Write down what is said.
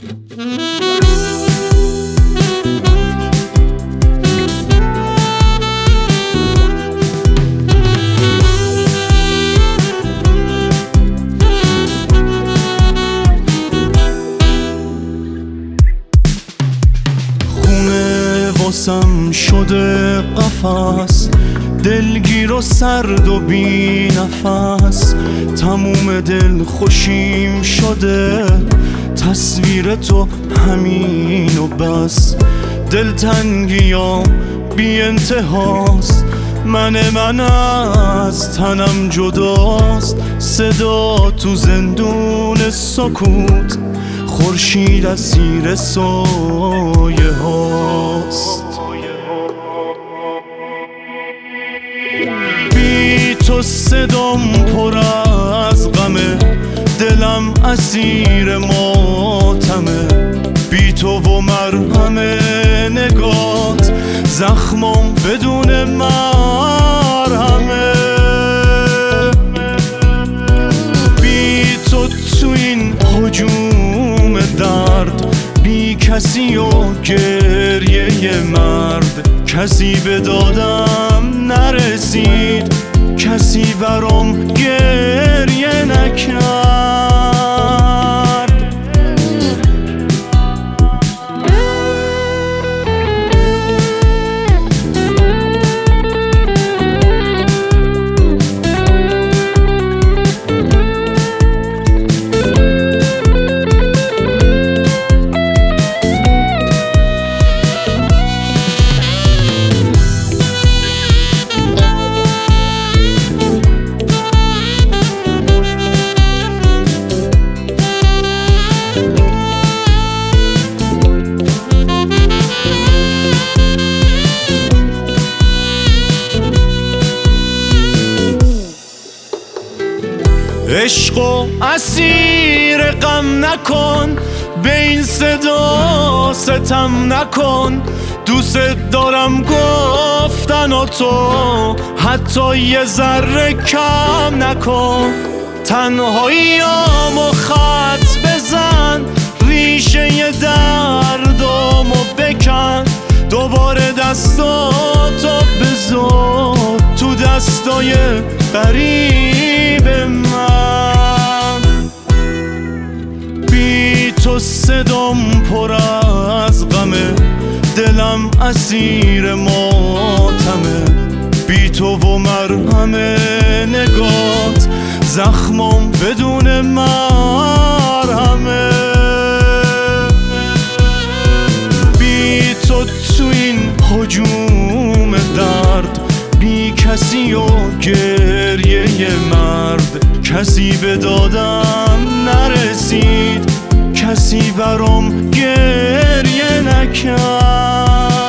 واسم شده قفس، دلگیر و سرد و بی نفس. تموم دل خوشیم شده، تصویر تو همین و بس. دلتنگیام بی انتهاست، من از تنم جداست. صدا تو زندون سکوت، خورشید از زیر سایه هاست. بی تو صدام پر از غمه، دلم اسیر ماتمه. بی تو و مرهم نگات، زخمم بدون مرهمه. بی تو تو این هجوم درد، بی کسی و گریه مرد. کسی به دادم نرسید، کسی برام گریه نکرد. عشقو اسیر غم نکن، به این صدا ستم نکن. دوست دارم گفتن و تو حتی یه ذره کم نکن. تنهاییامو خط بزن، ریشه ی دردامو بکن. دوباره دستاتو بذار تو دستای قریب من. بی تو صدام پر از غمه، دلم اسیر ماتمه. بی تو و مرهم نگات، زخمم بدون مرهمه. بی تو تو این هجوم درد، بی کسی و گریه مرد. کسی به دادم نرسید، کسی برام گریه نکرد.